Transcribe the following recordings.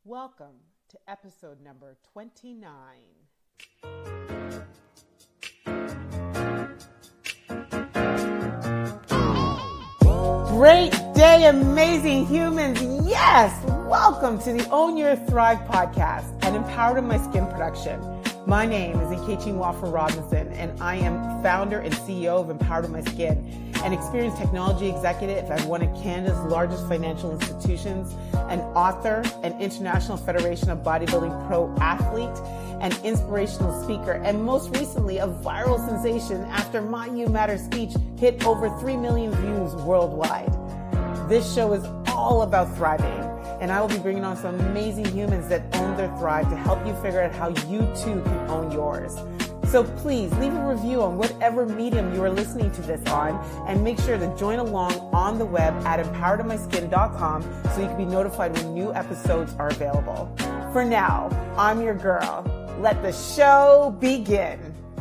Welcome to episode number 29. Great day, amazing humans. Yes, welcome to the Own Your Thrive podcast, an Empowered in My Skin production. My name is Nkechi Nwafọ-Robinson, and I am founder and CEO of Empowered in My Skin, an experienced technology executive at one of Canada's largest financial institutions, an author, an International Federation of Bodybuilding pro athlete, an inspirational speaker, and most recently a viral sensation after my You Matter speech hit over 3 million views worldwide. This show is all about thriving, and I will be bringing on some amazing humans that own their thrive to help you figure out how you too can own yours. So please leave a review on whatever medium you are listening to this on, and make sure to join along on the web at empoweredinmyskin.com so you can be notified when new episodes are available. For now, I'm your girl. Let the show begin.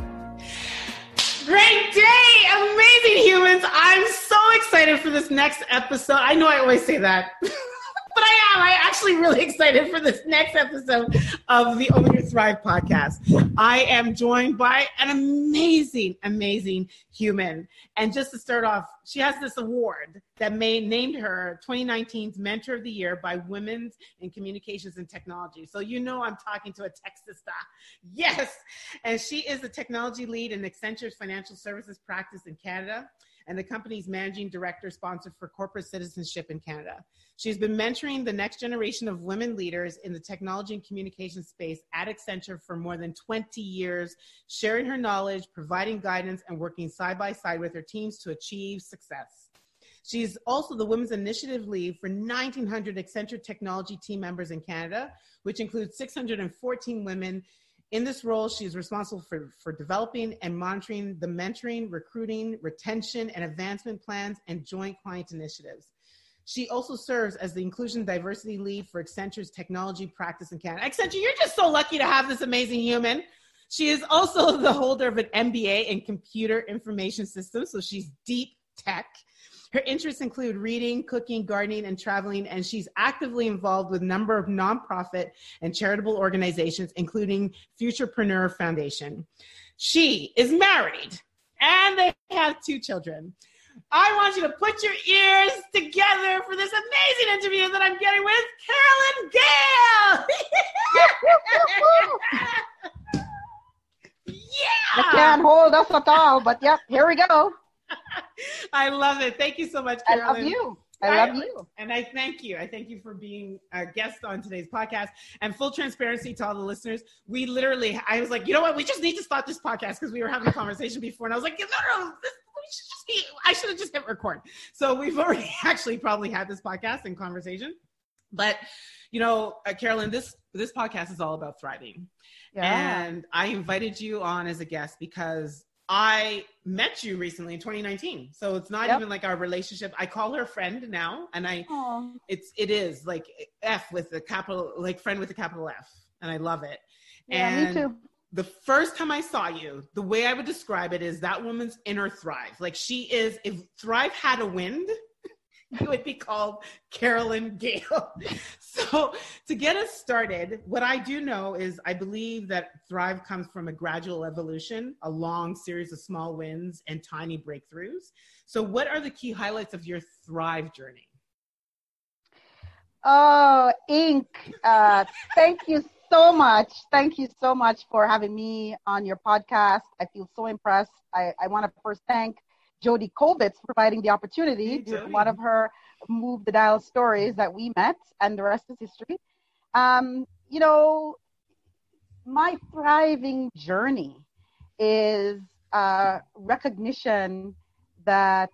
Great day, amazing humans. I'm so excited for this next episode. I know I always say that, but I'm actually really excited for this next episode of the Own Your Thrive podcast. I am joined by an amazing, amazing human. And just to start off, she has this award that named her 2019's Mentor of the Year by Women's in Communications and Technology. So you know I'm talking to a Texasta. Yes! And she is the technology lead in Accenture's financial services practice in Canada, and the company's managing director sponsor for corporate citizenship in Canada. She's been mentoring the next generation of women leaders in the technology and communication space at Accenture for more than 20 years, sharing her knowledge, providing guidance, and working side by side with her teams to achieve success. She's also the Women's Initiative Lead for 1,900 Accenture technology team members in Canada, which includes 614 women. In this role, she is responsible for developing and monitoring the mentoring, recruiting, retention, and advancement plans and joint client initiatives. She also serves as the Inclusion and Diversity Lead for Accenture's technology practice in Canada. Accenture, you're just so lucky to have this amazing human. She is also the holder of an MBA in Computer Information Systems, so she's deep tech. Her interests include reading, cooking, gardening, and traveling, and she's actively involved with a number of nonprofit and charitable organizations, including Futurepreneur Foundation. She is married, and they have 2 children. I want you to put your ears together for this amazing interview that I'm getting with Carolyn Gale. Yeah! They can't hold us at all, but yep, here we go. I love it. Thank you so much, Carolyn. I love you. And I thank you. I thank you for being a guest on today's podcast. And full transparency to all the listeners, I was like, you know what? We just need to start this podcast because we were having a conversation before. And I was like, no, I should have just hit record. So we've already actually probably had this podcast and conversation. But, you know, Carolyn, this podcast is all about thriving. Yeah. And I invited you on as a guest because I met you recently in 2019. So it's not even like our relationship. I call her a friend now. And it is like F with the capital, like friend with a capital F. And I love it. Yeah, and me too. The first time I saw you, the way I would describe it is that woman's inner Thrive. Like she is, if Thrive had a wind, it would be called Carolyn Gale. So to get us started, what I do know is I believe that Thrive comes from a gradual evolution, a long series of small wins and tiny breakthroughs. So what are the key highlights of your Thrive journey? Oh, Inc. Thank you so much. Thank you so much for having me on your podcast. I feel so impressed. I want to first thank Jody Kovitz for providing the opportunity to one of her Move the Dial stories that we met, and the rest is history. You know, my thriving journey is recognition that,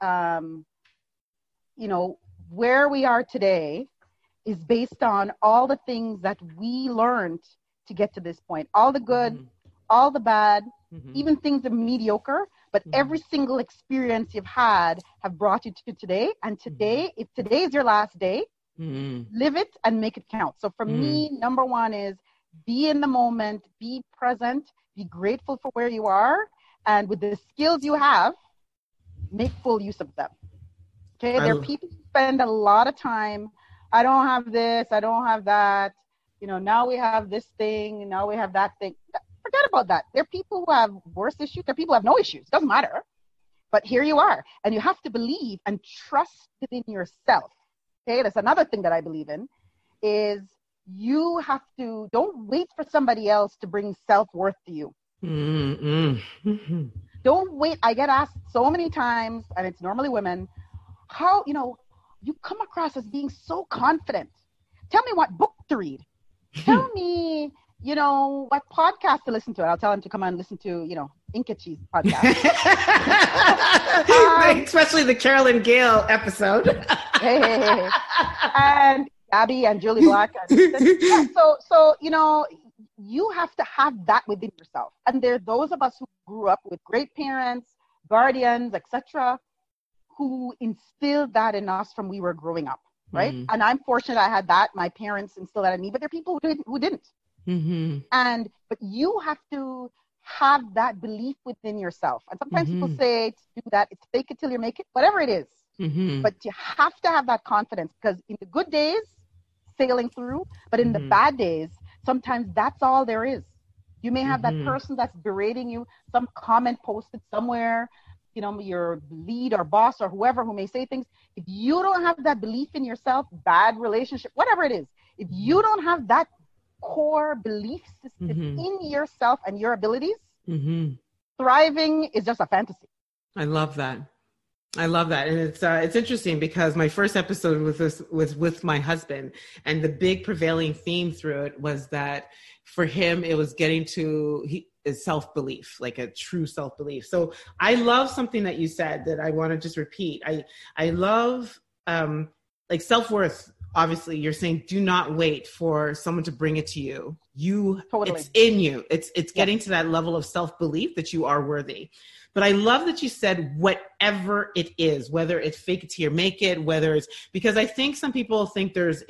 you know, where we are today is based on all the things that we learned to get to this point. All the good, all the bad, even things that are mediocre, but every single experience you've had have brought you to today. And today, if today is your last day, live it and make it count. So for me, number one is be in the moment, be present, be grateful for where you are, and with the skills you have, make full use of them. Okay, there are people who spend a lot of time I don't have this, I don't have that. Now we have this thing, now we have that thing. Forget about that. There are people who have worse issues. There are people who have no issues. Doesn't matter. But here you are. And you have to believe and trust within yourself. Okay, that's another thing that I believe in, is you have to, don't wait for somebody else to bring self-worth to you. Mm-hmm. Don't wait. I get asked so many times, and it's normally women, how, you come across as being so confident. Tell me what book to read. Tell me, what podcast to listen to. I'll tell them to come on and listen to, Inkachi's podcast. Especially the Carolyn Gale episode. Hey. And Abby and Julie Black. So, you have to have that within yourself. And there are those of us who grew up with great parents, guardians, etc., who instilled that in us from we were growing up, right? Mm-hmm. And I'm fortunate I had that. My parents instilled that in me, but there are people who didn't. Mm-hmm. But you have to have that belief within yourself. And sometimes people say to do that, it's fake it till you make it, whatever it is. Mm-hmm. But you have to have that confidence, because in the good days, sailing through, but in the bad days, sometimes that's all there is. You may have that person that's berating you, some comment posted somewhere, your lead or boss or whoever who may say things. If you don't have that belief in yourself, bad relationship, whatever it is, if you don't have that core belief system in yourself and your abilities, thriving is just a fantasy. I love that. And it's interesting because my first episode was with my husband, and the big prevailing theme through it was that for him, it was getting to his self-belief, like a true self-belief. So I love something that you said that I want to just repeat. I love like self-worth. Obviously, you're saying do not wait for someone to bring it to you. Totally. It's in you. It's getting to that level of self-belief that you are worthy. But I love that you said whatever it is, whether it's fake it till you make it, because I think some people think there's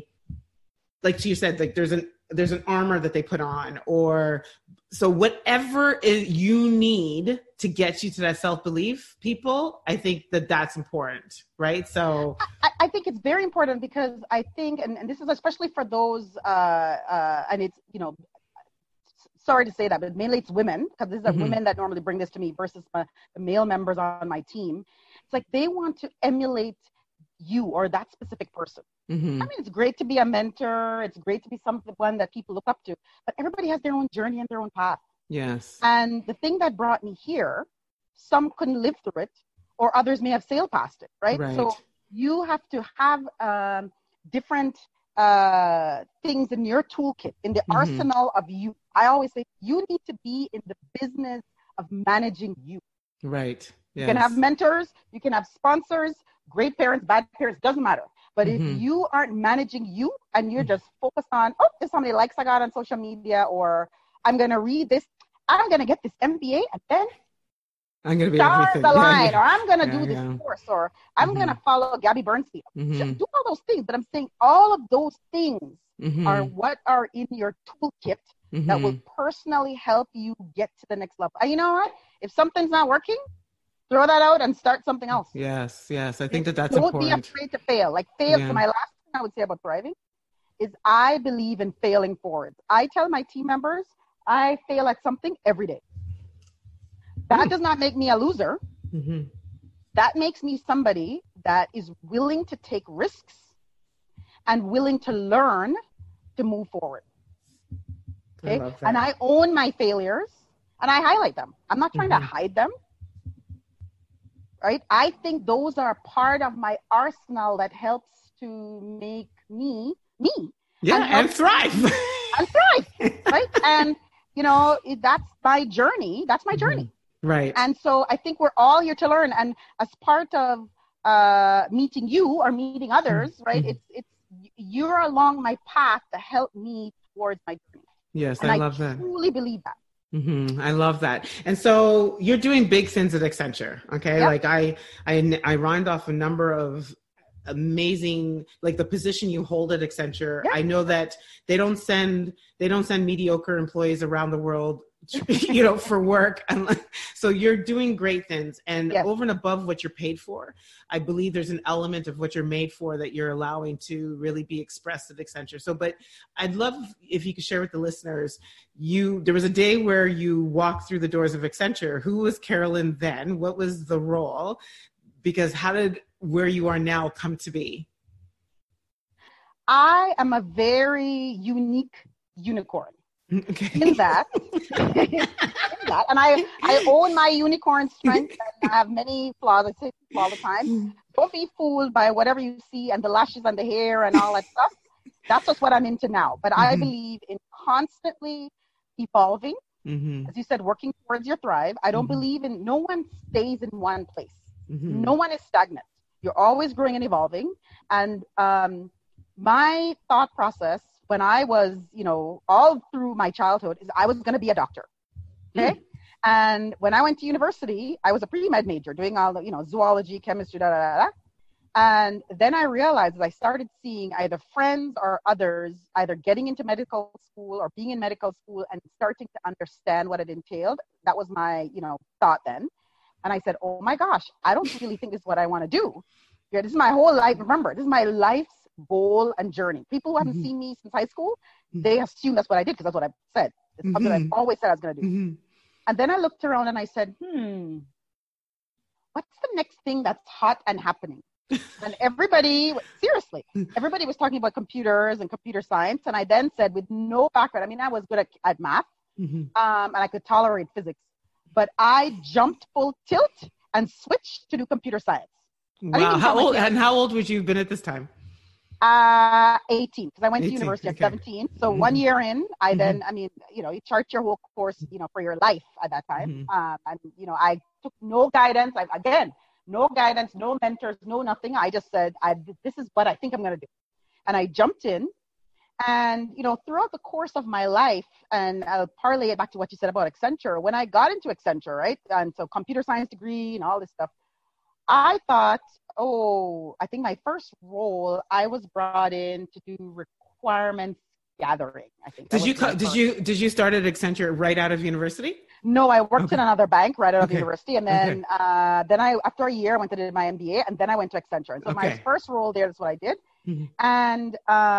like you said, like there's an armor that they put on, so whatever you need to get you to that self-belief, people, I think that's important, right? So I think it's very important, because I think, and this is especially for those, and it's, sorry to say that, but mainly it's women, because these are women that normally bring this to me versus the male members on my team. It's like they want to emulate you or that specific person. I mean, it's great to be a mentor. It's great to be someone that people look up to, but everybody has their own journey and their own path. Yes. And the thing that brought me here, some couldn't live through it, or others may have sailed past it, right? So you have to have different things in your toolkit, in the arsenal of you. I always say you need to be in the business of managing you. Right. Yes. You can have mentors, you can have sponsors, great parents, bad parents, doesn't matter. But if you aren't managing you and you're just focused on, there's how many likes I got on social media, or I'm going to read this, I'm going to get this MBA, and then I'm going to be start everything. the line, or I'm going to do this course, or I'm going to follow Gabby Bernstein. Just do all those things. But I'm saying all of those things are what are in your toolkit that will personally help you get to the next level. And you know what? If something's not working, throw that out and start something else. Yes. I think that's Don't important. Don't be afraid to fail. Like fail. So my last thing I would say about thriving is I believe in failing forward. I tell my team members I fail at something every day. That does not make me a loser. That makes me somebody that is willing to take risks and willing to learn to move forward. Okay? And I own my failures and I highlight them. I'm not trying to hide them. Right? I think those are part of my arsenal that helps to make me. Yeah, and thrive. And thrive, right? And, that's my journey. That's my journey. Right. And so I think we're all here to learn. And as part of meeting you or meeting others, right, it's you're along my path to help me towards my journey. Yes, and I love that. I truly believe that. I love that. And so you're doing big things at Accenture. Okay. Yep. Like I rhymed off a number of amazing, like the position you hold at Accenture. Yep. I know that they don't send mediocre employees around the world for work. And so you're doing great things, and Yes. over and above what you're paid for, I believe there's an element of what you're made for that you're allowing to really be expressed at Accenture. So, but I'd love if you could share with the listeners, there was a day where you walked through the doors of Accenture. Who was Carolyn then? What was the role? Because how did where you are now come to be? I am a very unique unicorn. Okay. In that, and I own my unicorn strength, and I have many flaws. I say all the time. Don't be fooled by whatever you see and the lashes and the hair and all that stuff. That's just what I'm into now. But I believe in constantly evolving. As you said, working towards your thrive. I don't believe in, no one stays in one place. No one is stagnant. You're always growing and evolving. And my thought process when I was, all through my childhood is I was going to be a doctor. Okay. And when I went to university, I was a pre-med major doing all the, zoology, chemistry, And then I realized as I started seeing either friends or others either getting into medical school or being in medical school and starting to understand what it entailed. That was my, thought then. And I said, oh my gosh, I don't really think this is what I want to do. Yeah, this is my whole life. Remember, this is my life's goal and journey. People who haven't seen me since high school, they assume that's what I did because that's what I said. It's something I've always said I was going to do. And then I looked around and I said, what's the next thing that's hot and happening? And everybody was talking about computers and computer science. And I then said, with no background, I mean, I was good at math, and I could tolerate physics, but I jumped full tilt and switched to do computer science. Wow. How old would you have been at this time? 18, because I went to university at 17. So 1 year in, I then, you chart your whole course, for your life at that time. And, I took no guidance. No guidance, no mentors, no nothing. I just said, this is what I think I'm going to do. And I jumped in. And, throughout the course of my life, and I'll parlay it back to what you said about Accenture, when I got into Accenture, right? And so computer science degree and all this stuff, I thought, I think my first role, I was brought in to do requirements gathering. I think. Did you start at Accenture right out of university? No, I worked in another bank right out of university, and then I after a year I went to do my MBA, and then I went to Accenture. And so my first role there is what I did, and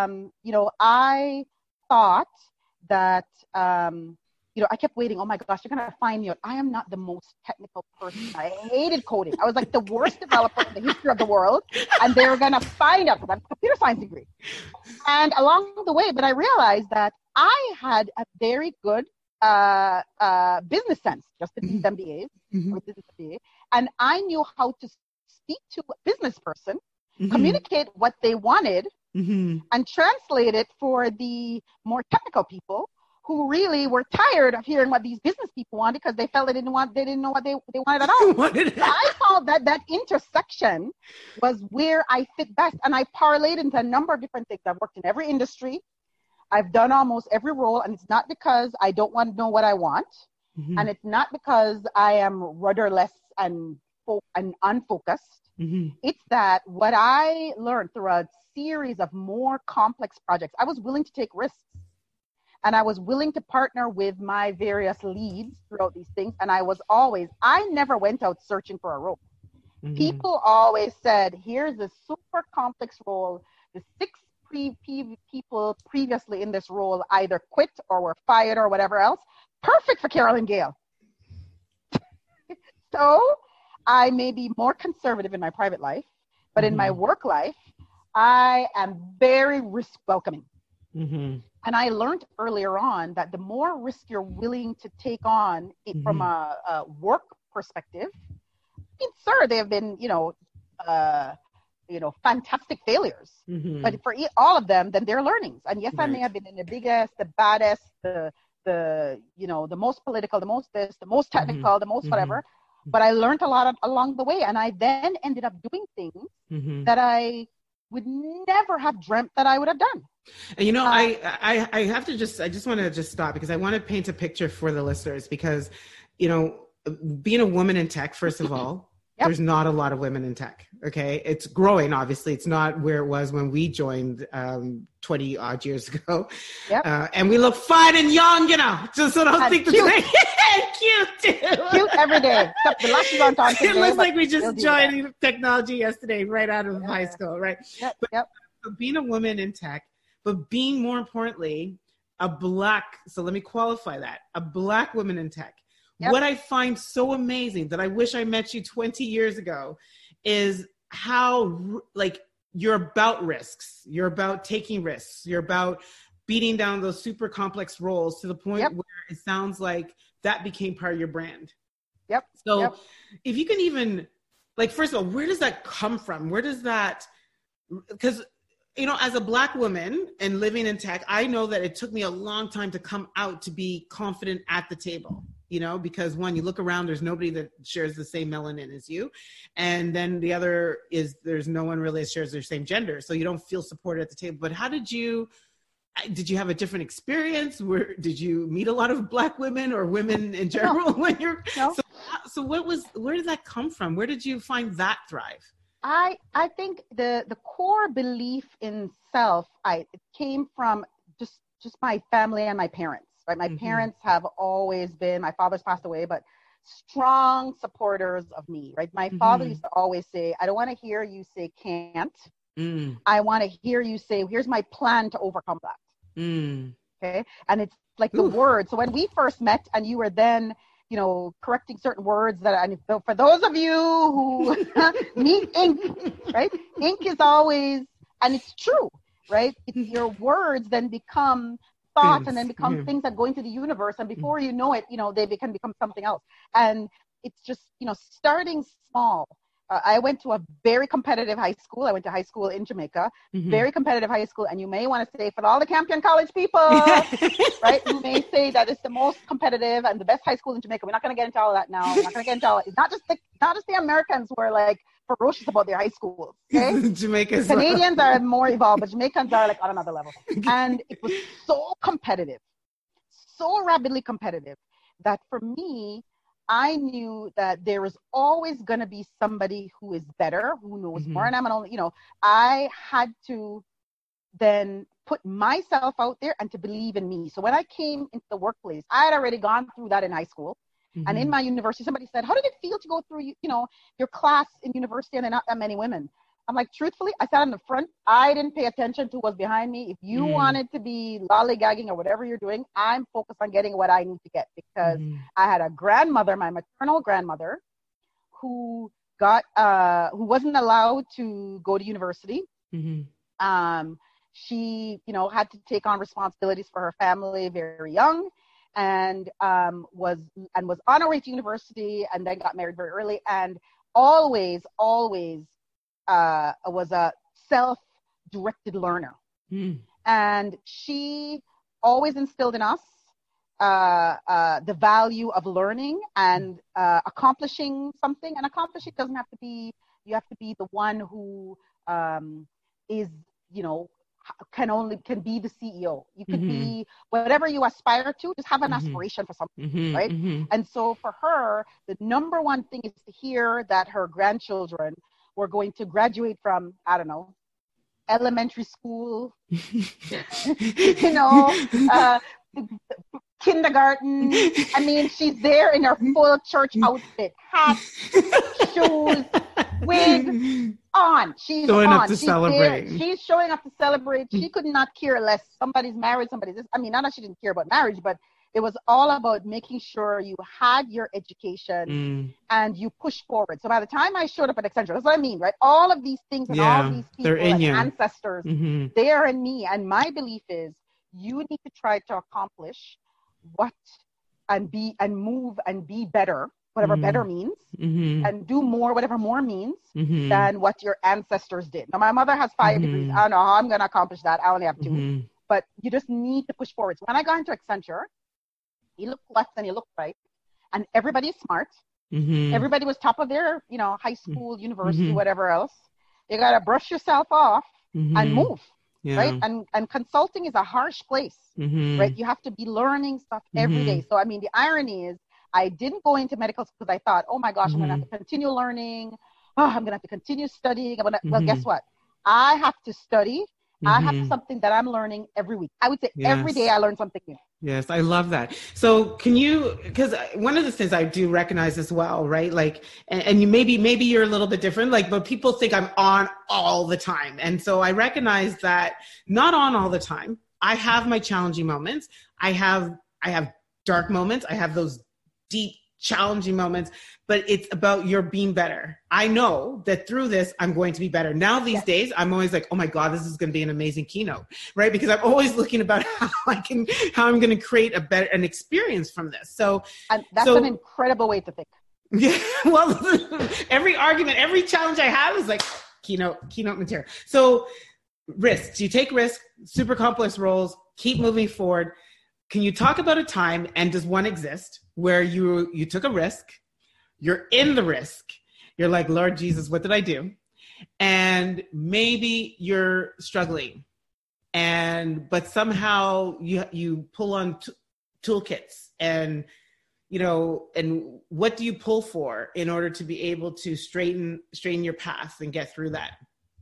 I thought that. I kept waiting. Oh my gosh, you're going to find me out. I am not the most technical person. I hated coding. I was like the worst developer in the history of the world. And they were going to find out because I have a computer science degree. And along the way, but I realized that I had a very good business sense, just with these MBAs, with this MBA. And I knew how to speak to a business person, communicate what they wanted, and translate it for the more technical people who really were tired of hearing what these business people wanted because they felt they didn't know what they wanted at all. I found that intersection was where I fit best. And I parlayed into a number of different things. I've worked in every industry. I've done almost every role. And it's not because I don't want to know what I want. And it's not because I am rudderless and unfocused. It's that what I learned through a series of more complex projects, I was willing to take risks. And I was willing to partner with my various leads throughout these things. And I never went out searching for a role. People always said, here's a super complex role. The 6 people previously in this role either quit or were fired or whatever else. Perfect for Carolyn Gale. So I may be more conservative in my private life, but in my work life, I am very risk welcoming. And I learned earlier on that the more risk you're willing to take on from a work perspective, there have been, fantastic failures. But for all of them, then they're learnings. And yes, I may have been in the biggest, the baddest, the most political, the most this, the most technical, the most whatever. But I learned a lot along the way. And I then ended up doing things that I would never have dreamt that I would have done. And I have to I just want to just stop because I want to paint a picture for the listeners because, being a woman in tech, first of all, there's not a lot of women in tech. Okay. It's growing. Obviously it's not where it was when we joined 20 odd years ago. And we look fine and young, just so don't think cute. Cute too. Cute every day. Except the lashes aren't on today, it looks like we just joined technology yesterday, right out of high school. Right. But being a woman in tech, but being more importantly, so let me qualify that, a Black woman in tech. What I find so amazing that I wish I met you 20 years ago is how you're about risks. You're about taking risks. You're about beating down those super complex roles to the point where it sounds like that became part of your brand. So if you can even, first of all, where does that come from? Where does that, because as a Black woman and living in tech, I know that it took me a long time to come out to be confident at the table, because one, you look around, there's nobody that shares the same melanin as you. And then the other is there's no one really that shares their same gender. So you don't feel supported at the table. But how did you have a different experience? Did you meet a lot of Black women or women in general when you're, so where did that come from? Where did you find that thrive? I think the core belief in self, it came from just my family and my parents, right? My parents have always been, my father's passed away, but strong supporters of me, right? My father used to always say, I don't want to hear you say can't. I want to hear you say, here's my plan to overcome that. Okay. And it's like the word. So when we first met and you were then, correcting certain words for those of you who need ink, right? Ink is always, and it's true, right? It's your words then become thought and then become things that go into the universe. And before you know it, they can become something else. And it's just, starting small. I went to a very competitive high school. I went to high school in Jamaica, very competitive high school. And you may want to say, for all the Campion College people, right? You may say that it's the most competitive and the best high school in Jamaica. We're not going to get into all of that now. We're not going to get into all of it. It's not just the Americans who are ferocious about their high schools. Okay? Jamaicans. Canadians are more evolved, but Jamaicans are on another level. And it was so competitive, so rapidly competitive that for me, I knew that there was always going to be somebody who is better, who knows more. And I'm an only, I had to then put myself out there and to believe in me. So when I came into the workplace, I had already gone through that in high school. And in my university, somebody said, how did it feel to go through, your class in university and there are not that many women? I'm like, truthfully, I sat in the front. I didn't pay attention to what was behind me. If you wanted to be lollygagging or whatever you're doing, I'm focused on getting what I need to get because I had a grandmother, my maternal grandmother, who wasn't allowed to go to university. She, had to take on responsibilities for her family very young and was on her way to university and then got married very early and always was a self-directed learner. And she always instilled in us the value of learning and accomplishing something. And accomplishing doesn't have to be, you have to be the one who is, can be the CEO. You could be whatever you aspire to, just have an aspiration for something, right? And so for her, the number one thing is to hear that her grandchildren were going to graduate from, I don't know, elementary school, kindergarten. I mean, she's there in her full church outfit, hat, shoes, wig on. She's showing on. Up to she's celebrate. There. She's showing up to celebrate. She could not care less. Somebody's married, somebody's this. I mean, not that she didn't care about marriage, but it was all about making sure you had your education and you push forward. So by the time I showed up at Accenture, that's what I mean, right? All of these things and all of these people and ancestors, they are in me. And my belief is you need to try to accomplish and move and be better, whatever better means, and do more, whatever more means than what your ancestors did. Now, my mother has 5 degrees. I don't know how I'm going to accomplish that. I only have 2. But you just need to push forward. So when I got into Accenture, he looked left and he looked right, and everybody's smart. Everybody was top of their, high school, university, whatever else. You got to brush yourself off and move, right? And consulting is a harsh place, right? You have to be learning stuff every day. So, I mean, the irony is I didn't go into medical school because I thought, oh my gosh, I'm going to have to continue learning. Oh, I'm going to have to continue studying. Well, guess what? I have to study. I have something that I'm learning every week. I would say every day I learn something new. Yes, I love that. So can you, because one of the things I do recognize as well, right? Like, and you maybe you're a little bit different, like, but people think I'm on all the time. And so I recognize that not on all the time. I have my challenging moments. I have dark moments. I have those deep, challenging moments, but it's about your being better. I know that through this, I'm going to be better. Now these days, I'm always like, oh my God, this is going to be an amazing keynote, right? Because I'm always looking about how I'm going to create an experience from this. So that's an incredible way to think. Yeah. Well, every argument, every challenge I have is like keynote material. So risks, you take risks, super complex roles, keep moving forward. Can you talk about a time, and does one exist, where you took a risk, you're in the risk, you're like, Lord Jesus, what did I do? And maybe you're struggling, but somehow you pull on toolkits, and and what do you pull for in order to be able to straighten your path and get through that?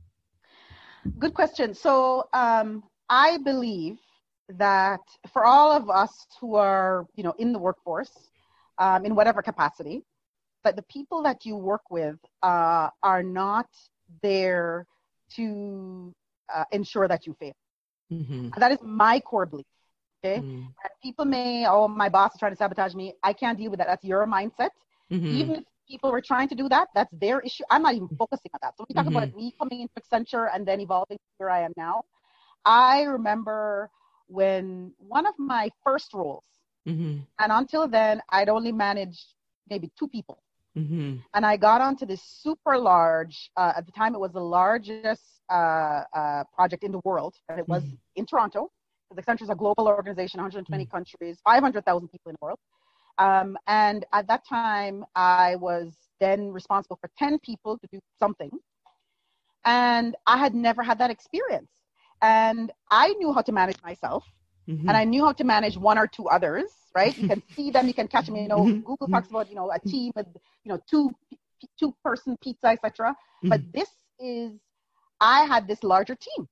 Good question. So I believe that for all of us who are, in the workforce, in whatever capacity, that the people that you work with are not there to ensure that you fail. That is my core belief. Okay. That people may, my boss is trying to sabotage me. I can't deal with that. That's your mindset. Even if people were trying to do that, that's their issue. I'm not even focusing on that. So we talk about me coming into Accenture and then evolving to where I am now. I remember when one of my first roles, and until then, I'd only managed maybe 2 people. And I got onto this super large, at the time it was the largest project in the world, and it was in Toronto. Because Accenture is a global organization, 120 countries, 500,000 people in the world. And at that time, I was then responsible for 10 people to do something. And I had never had that experience. And I knew how to manage myself. And I knew how to manage 1 or 2 others, right? You can see them, you can catch them. Google talks about, a team with, 2-person pizza, etc. But I had this larger team.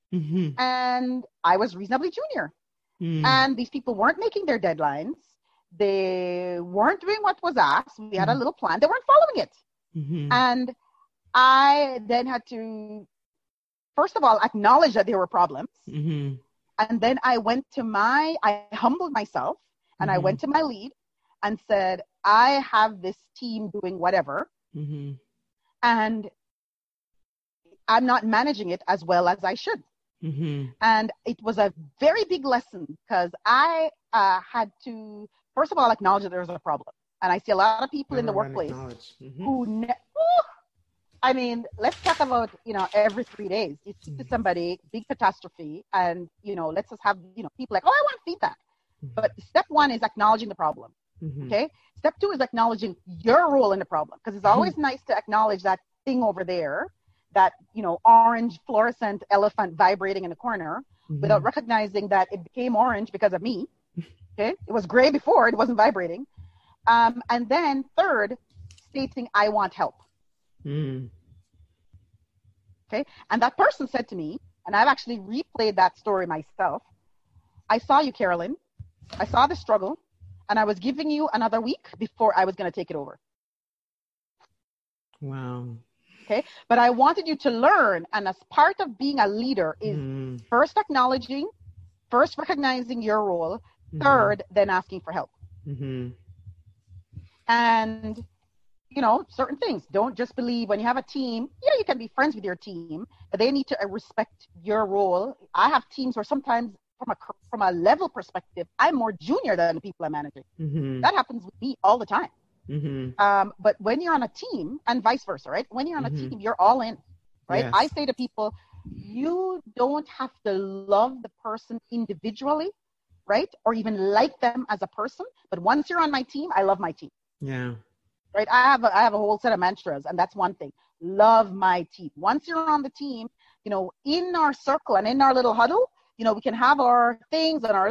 And I was reasonably junior. And these people weren't making their deadlines. They weren't doing what was asked. We had a little plan. They weren't following it. And I then had to, first of all, acknowledge that there were problems. And then I humbled myself, and I went to my lead and said, I have this team doing whatever. And I'm not managing it as well as I should. And it was a very big lesson, because I had to, first of all, acknowledge that there was a problem. And I see a lot of people in the workplace who, let's talk about, every 3 days, you speak to somebody, big catastrophe, and, let's just have, people like, I want feedback. But step 1 is acknowledging the problem. Okay. Step 2 is acknowledging your role in the problem, because it's always nice to acknowledge that thing over there, that, orange fluorescent elephant vibrating in the corner, without recognizing that it became orange because of me. Okay. It was gray before, it wasn't vibrating. And then 3rd, stating, I want help. Okay. And that person said to me, and I've actually replayed that story myself, I saw you, Carolyn. I saw the struggle, and I was giving you another week before I was going to take it over. Wow. Okay. But I wanted you to learn, and as part of being a leader is first acknowledging, first recognizing your role, 3rd, then asking for help. And, certain things. Don't just believe when you have a team, you can be friends with your team, but they need to respect your role. I have teams where sometimes from a level perspective, I'm more junior than the people I'm managing. That happens with me all the time. But when you're on a team, and vice versa, right? When you're on a team, you're all in, right? Yes. I say to people, you don't have to love the person individually, right? Or even like them as a person. But once you're on my team, I love my team. Yeah. Right? I have a whole set of mantras, and that's one thing. Love my team. Once you're on the team, in our circle and in our little huddle, we can have our things and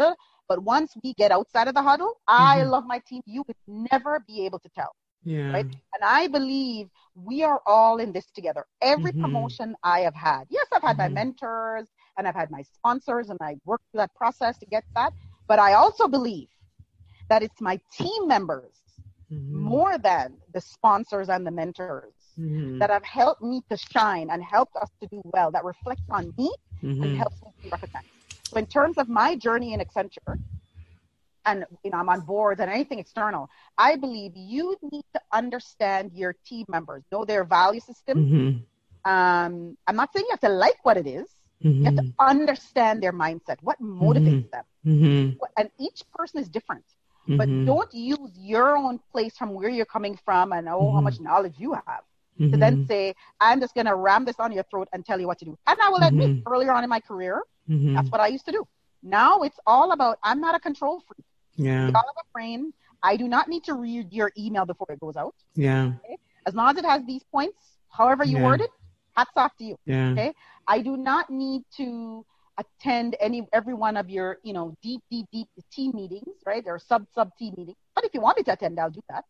But once we get outside of the huddle, I love my team. You would never be able to tell. Yeah. Right. And I believe we are all in this together. Every promotion I have had, yes, I've had my mentors and I've had my sponsors and I worked through that process to get that. But I also believe that it's my team members more than the sponsors and the mentors that have helped me to shine and helped us to do well, that reflects on me and helps me to be recognized. So in terms of my journey in Accenture, and I'm on board and anything external, I believe you need to understand your team members, know their value system. I'm not saying you have to like what it is. You have to understand their mindset, what motivates them. And each person is different. But don't use your own place from where you're coming from and how much knowledge you have to then say, I'm just going to ram this on your throat and tell you what to do. And I will admit, earlier on in my career, that's what I used to do. Now it's all about, I'm not a control freak. Yeah. We all have a brain. I do not need to read your email before it goes out. Yeah. Okay? As long as it has these points, however you word it, hats off to you. Yeah. Okay. I do not need to attend every one of your, deep team meetings, right? There are sub team meetings. But if you want me to attend, I'll do that.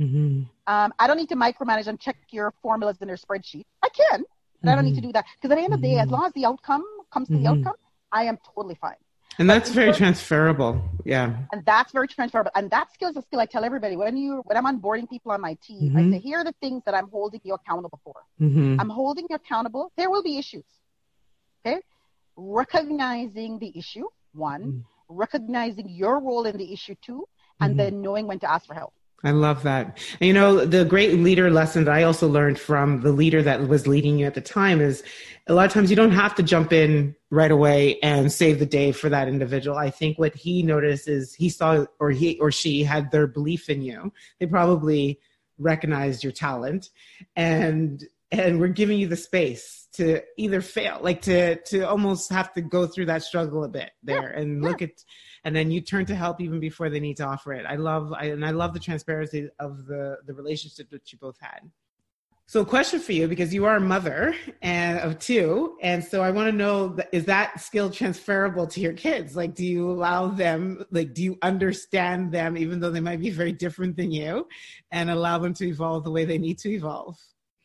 I don't need to micromanage and check your formulas in your spreadsheet. I can, but I don't need to do that. Because at the end of the day, as long as the outcome comes to the outcome, I am totally fine. And that's very transferable. Yeah. And that's very transferable. And that skill is a skill I tell everybody. When I'm onboarding people on my team, I say, here are the things that I'm holding you accountable for. I'm holding you accountable. There will be issues. Okay. Recognizing the issue, one, recognizing your role in the issue, two, and then knowing when to ask for help. I love that. And the great leader lesson that I also learned from the leader that was leading you at the time is a lot of times you don't have to jump in right away and save the day for that individual. I think what he noticed is he saw, or he or she had their belief in you. They probably recognized your talent and we're giving you the space to either fail, like to almost have to go through that struggle a bit there and look at, and then you turn to help even before they need to offer it. I love the transparency of the relationship that you both had. So question for you, because you are a mother of two. And so I want to know, is that skill transferable to your kids? Like, do you allow them, do you understand them, even though they might be very different than you, and allow them to evolve the way they need to evolve?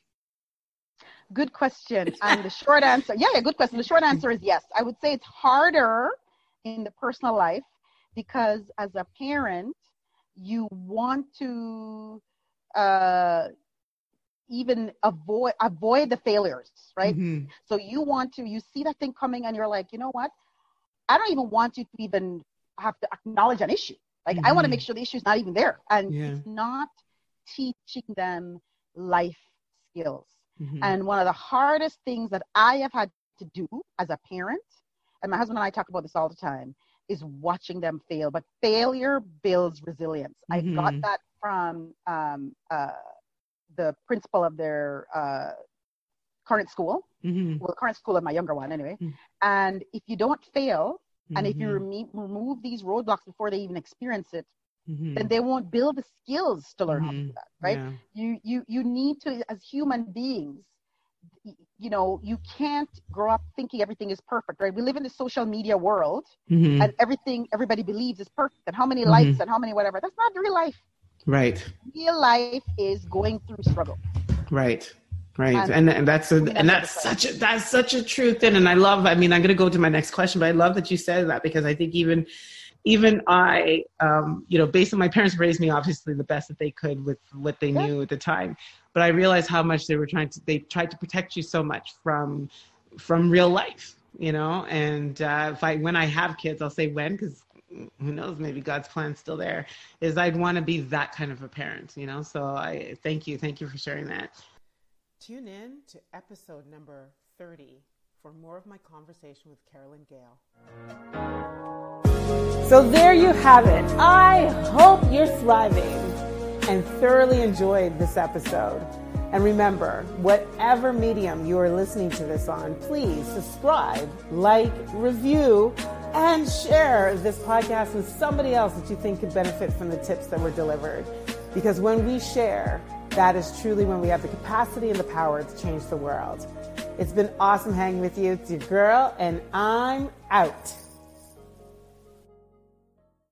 Good question. And the short answer, good question. The short answer is yes. I would say it's harder in the personal life because as a parent, you want to even avoid the failures, right? So you see that thing coming and you're like, you know what? I don't even want you to even have to acknowledge an issue. Like, I want to make sure the issue is not even there. And it's not teaching them life skills. And one of the hardest things that I have had to do as a parent, and my husband and I talk about this all the time, is watching them fail. But failure builds resilience. I got that from the principal of their current school, well, the current school of my younger one anyway. And if you don't fail, and if you remove these roadblocks before they even experience it, then they won't build the skills to learn how to do that, right? Yeah. You need to, as human beings, you can't grow up thinking everything is perfect, right? We live in the social media world, and everything everybody believes is perfect, and how many likes and how many whatever. That's not real life. Right. Real life is going through struggle. Right. Right. And that's such a true thing. And I'm going to go to my next question, but I love that you said that, because I think even I, based on my parents raised me obviously the best that they could with what they knew at the time, but I realized how much they tried to protect you so much from real life, and when I have kids, I'll say when, because who knows, maybe God's plan's still there, is I'd want to be that kind of a parent, so I thank you for sharing that. Tune in to episode number 30 for more of my conversation with Carolyn Gale. So there you have it. I hope you're thriving and thoroughly enjoyed this episode. And remember, whatever medium you are listening to this on, please subscribe, like, review, and share this podcast with somebody else that you think could benefit from the tips that were delivered. Because when we share, that is truly when we have the capacity and the power to change the world. It's been awesome hanging with you. It's your girl, and I'm out.